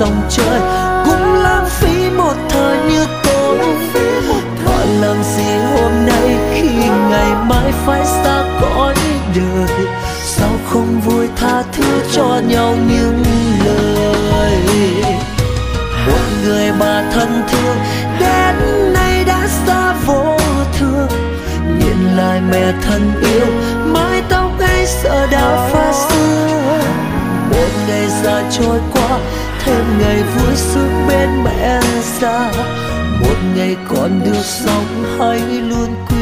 lòng trời, cũng lãng phí một thời như tôi. Thỏa làm gì hôm nay khi ngày mai phải xa cõi đời, sao không vui tha thứ cho nhau những lời. Một người mà thân thương đến nay đã xa vô thương, nhìn lại mẹ thân yêu mái tóc ấy giờ đã phai sương. Một ngày dài trôi qua thêm ngày vui sướng bên mẹ già, một ngày còn được sống hay luôn quý